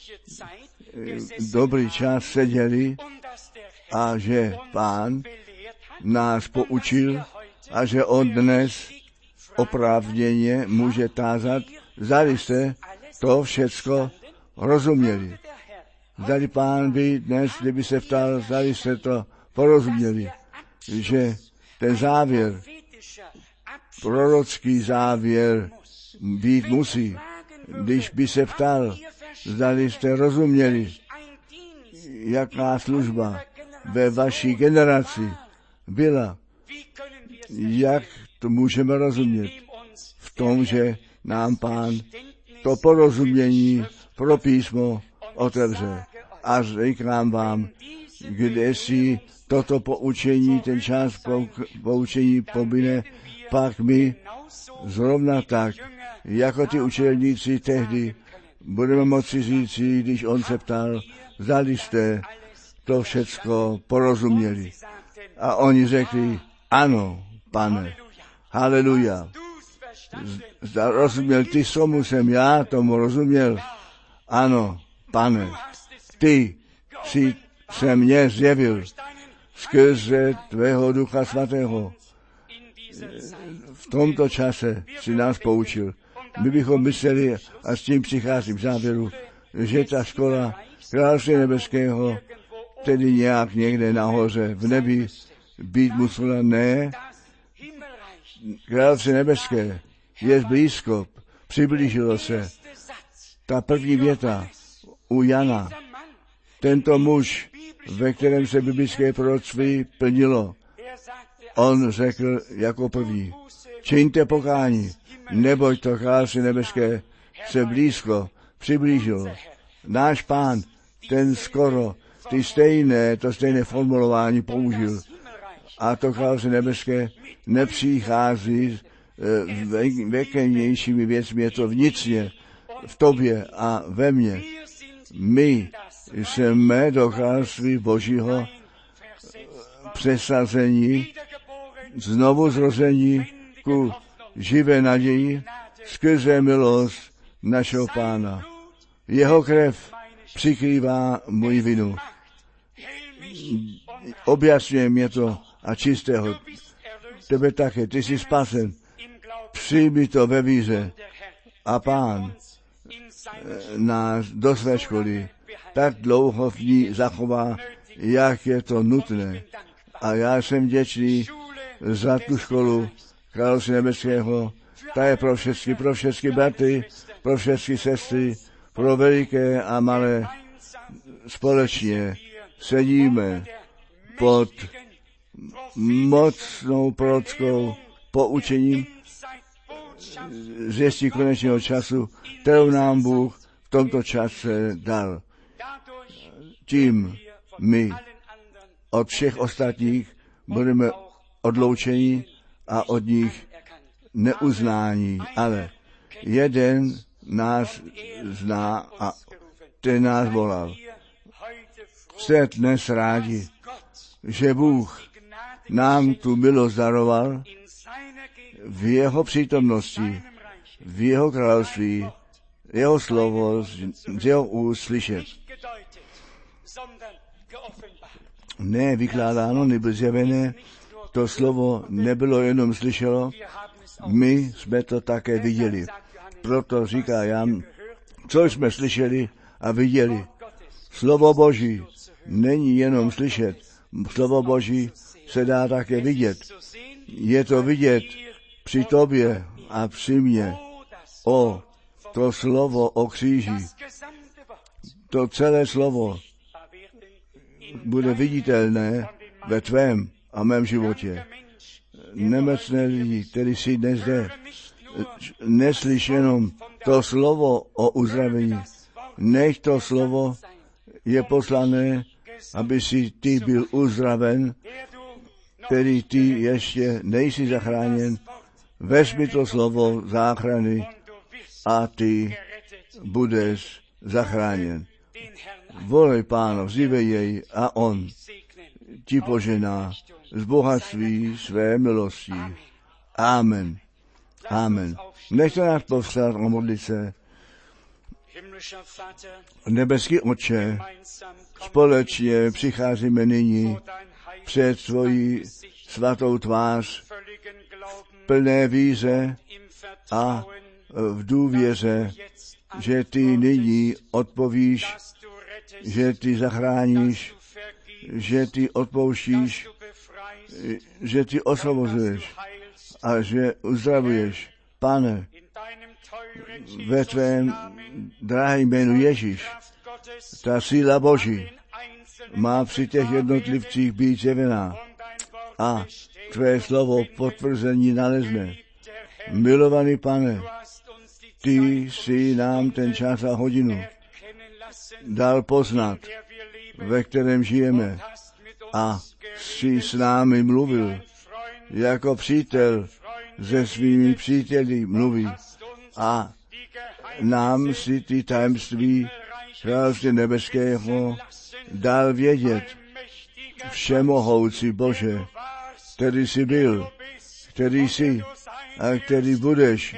dobrý čas seděli a že Pán nás poučil a že on dnes oprávněně může tázat, zdali jste to všecko rozuměli. Zdali Pán by dnes, kdyby se ptal, zdali jste to porozuměli, že ten závěr, prorocký závěr být musí, když by se ptal, zdali jste rozuměli, jaká služba ve vaší generaci byla, jak to můžeme rozumět v tom, že nám Pán to porozumění pro písmo otevře. A říkám vám, kde si toto poučení, ten čas poučení pobyne, pak my zrovna tak, jako ty učedníci tehdy, budeme moci říci, když on se ptal, zdali jste to všecko porozuměli. A oni řekli, ano, Pane, haleluja. Rozuměl ty, tomu jsem já tomu rozuměl. Ano, Pane, ty si se mně zjevil skrze tvého Ducha Svatého. V tomto čase si nás poučil. My bychom mysleli, a s tím přicházím k závěru, že ta škola Království nebeského, tedy nějak někde nahoře v nebi, být musela, ne. Království nebeské je blízko, přiblížilo se. Ta první věta u Jana, tento muž, ve kterém se biblické proroctví plnilo, On řekl jako první, čiňte pokání, neboť to království nebeské se blízko přiblížilo. Náš Pán, ten skoro to stejné formulování použil. A to království nebeské nepřichází veřejnějšími věcmi, je to vnitřně v tobě a ve mně. My jsme do království Božího přesazení, znovu zrození ku živé naději skrze milost našeho Pána. Jeho krev přikrývá můj vinu. Objasňuje mě to a čistého. Tebe také, ty jsi spasen. Přijmi to ve víře. A Pán nás do své školy tak dlouho v ní zachová, jak je to nutné. A já jsem vděčný za tu školu Království nebeského. Ta je pro všechny bratry, pro všechny sestry, pro veliké a malé. Společně sedíme pod mocnou prorockou poučením zvěstí konečného času, kterou nám Bůh v tomto čase dal. Tím my od všech ostatních budeme odloučeni a od nich neuznání, ale jeden nás zná a ten nás volal. Jste dnes rádi, že Bůh nám tu milost daroval v jeho přítomnosti, v jeho království, jeho slovo z jeho úst slyšet. Ne vykládáno, nebo zjevené, to slovo nebylo jenom slyšelo, my jsme to také viděli. Proto říká Jan, co jsme slyšeli a viděli. Slovo Boží není jenom slyšet, slovo Boží se dá také vidět. Je to vidět při tobě a při mně. To slovo o kříži, to celé slovo bude viditelné ve tvém a mém životě. Nemocné lidi, který si dnes zde, neslyš jenom to slovo o uzdravení. Nech to slovo je poslané, aby si ty byl uzdraven, který ty ještě nejsi zachráněn. Vezmi to slovo záchrany a ty budeš zachráněn. Volej Pána, vzývej jej a on ti požená z bohatství své milosti. Amen. Amen. Nechte nás povstat a modlit se. Nebeský Otče, společně přicházíme nyní před tvoji svatou tvář v plné víře a v důvěře, že ty nyní odpovíš, že ty zachráníš, že ty odpouštíš, že ty osvobozuješ a že uzdravuješ. Pane, ve tvém drahém jménu Ježíš, ta síla Boží má při těch jednotlivcích být zjevená a tvé slovo potvrzení nalezne. Milovaný Pane, ty jsi nám ten čas a hodinu dal poznat, ve kterém žijeme a jsi s námi mluvil, jako přítel se svými příteli mluví a nám si ty tajemství Království nebeského dal vědět. Všemohoucí Bože, který jsi byl, který jsi a který budeš,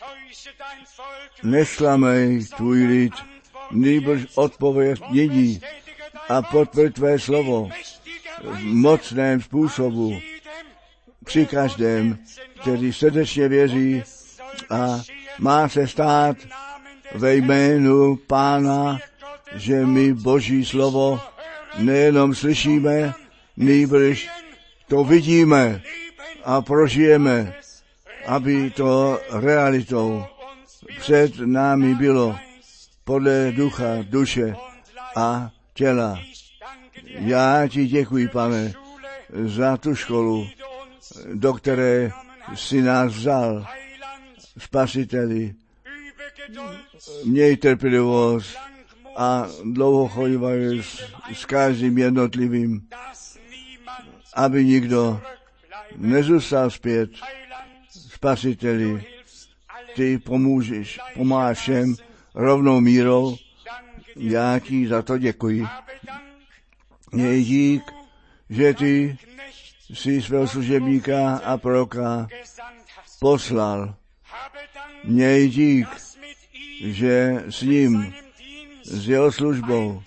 nesklamej tvůj lid, nýbrž odpověď nyní a potvrď tvé slovo v mocném způsobu při každém, který srdečně věří a má se stát ve jménu Pána, že my Boží slovo nejenom slyšíme, nýbrž to vidíme a prožijeme, aby to realitou před námi bylo podle ducha, duše a těla. Já ti děkuji, Pane, za tu školu, do které si nás vzal, Spasiteli. Měj trpělivost a dlouhochojivost s každým jednotlivým, aby nikdo nezůstal zpět. Spasiteli, ty pomáháš všem rovnou mírou, já ti za to děkuji. Měj dík, že ty jsi svého služebníka a proroka poslal. Měj dík, že s ním, s jeho službou,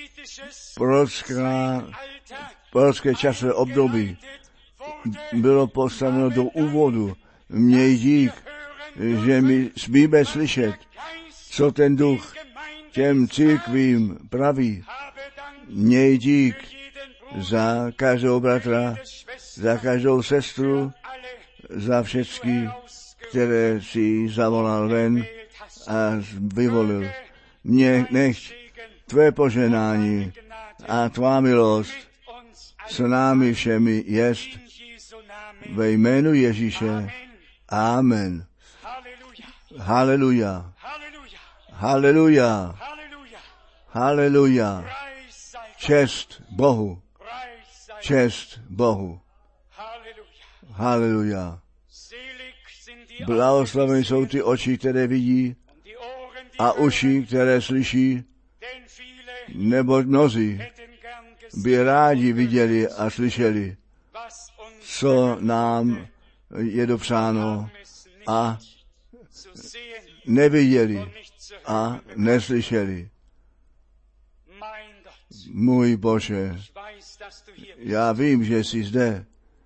prorocké časové období bylo postaveno do úvodu. Měj dík, že my smíme slyšet, co ten duch těm církvím praví. Měj dík za každého bratra, za každou sestru, za všechny, které si zavolal ven a vyvolil. Nech tvé poženání a tvá milost s námi všemi jest ve jménu Ježíše. Amen. Haleluja. Haleluja. Haleluja. Čest Bohu. Čest Bohu. Haleluja. Blahoslavení jsou ty oči, které vidí, a uši, které slyší, neboť mnozí by rádi viděli a slyšeli, co nám je dopřáno, a neviděli a neslyšeli. Můj Bože, já vím, že jsi zde.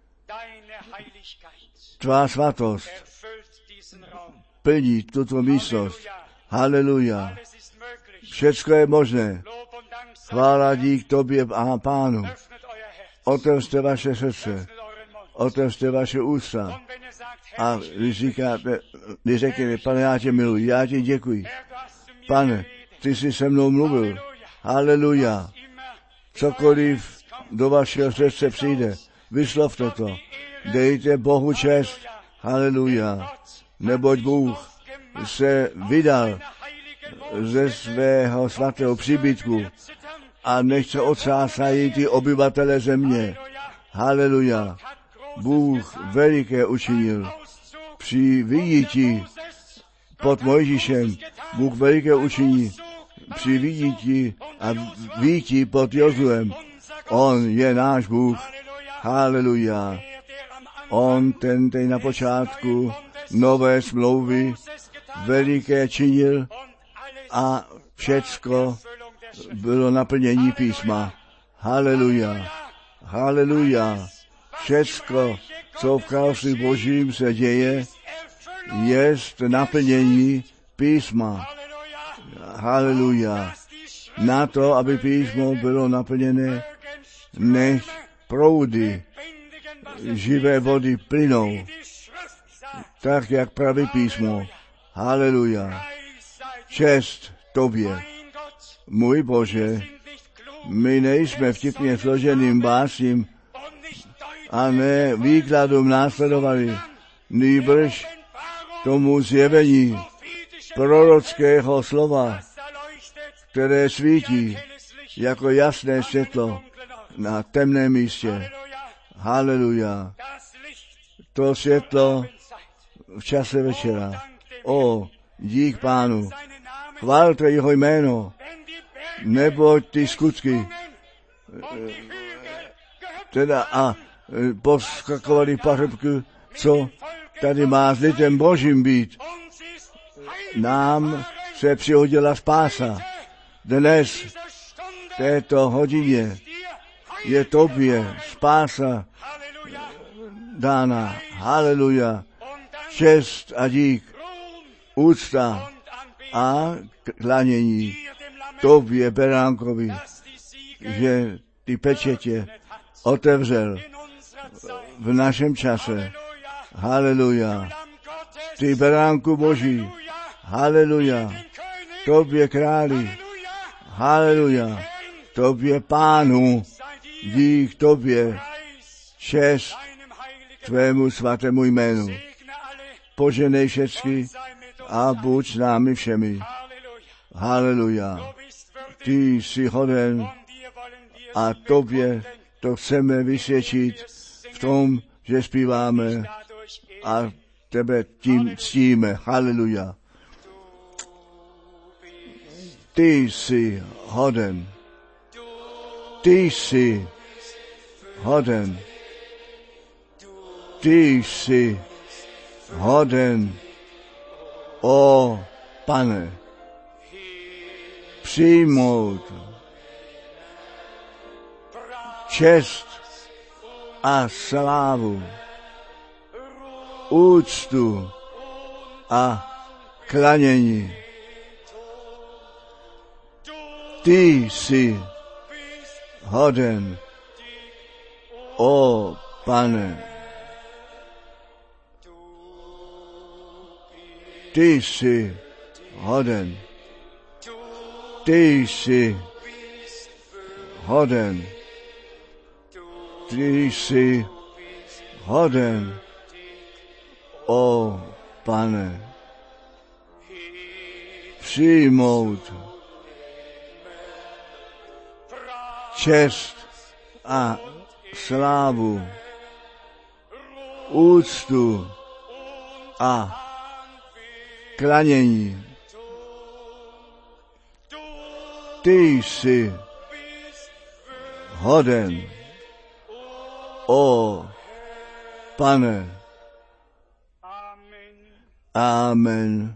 Tvá svatost plní tuto místnost. Haleluja. Všecko je možné. Chvála dík tobě a Pánu. Otevřte vaše srdce. Otevřte vaše ústa. A když řeknete, Pane, já tě miluji, já ti děkuji. Pane, ty jsi se mnou mluvil. Haleluja. Cokoliv do vašeho srdce přijde, vyslovte to. Dejte Bohu čest. Haleluja. Neboť Bůh se vydal ze svého svatého příbytku a nechce otřásají ty obyvatele země. Haleluja. Bůh veliké učinil. Při vyjití pod Mojžíšem Bůh veliké učiní. Při vyjití a výjití pod Jozuem. On je náš Bůh. Haleluja. On ten na počátku nové smlouvy veliké činil a všecko bylo naplnění písma. Haleluja. Haleluja. Všecko, co v království Božím se děje, jest naplnění písma. Haleluja. Na to, aby písmo bylo naplněné, nech proudy živé vody plynou, tak jak praví písmo. Haleluja. Čest tobě. Můj Bože, my nejsme vtipně složeným básním a ne výkladům následovali, nýbrž tomu zjevení prorockého slova, které svítí jako jasné světlo na temném místě. Haleluja. To světlo v čase večera. O, dík Pánu. Chválte jeho jméno, neboť ty skutky teda a poskakovali pařebky, co tady má s lidem Božím být. Nám se přihodila spása. Dnes, v této hodině, je tobě spása dána. Haleluja. Čest a dík, úcta a klanění tobě, beránkovi, že ty pečetě otevřel v našem čase. Haleluja. Ty beránku Boží. Haleluja. Tobě králi. Haleluja. Tobě Pánu. Dík tobě. Čest tvému svatému jménu. Poženej všecky a buď s námi všemi. Haleluja. Ty jsi hoden a tobě to chceme vysvědčit v tom, že zpíváme a tebe tím ctíme. Haleluja. Ty jsi hoden. Ty jsi hoden. Ty jsi hoden, o Pane, přijmout čest a slávu, úctu a klanění. Ty jsi hoden, o Pane. Ty jsi hoden. Ty jsi hoden. Ty jsi hoden, o Pane. Přijmout čest a slávu, úctu a klanění. Ty jsi hoden, o Pane. Amen.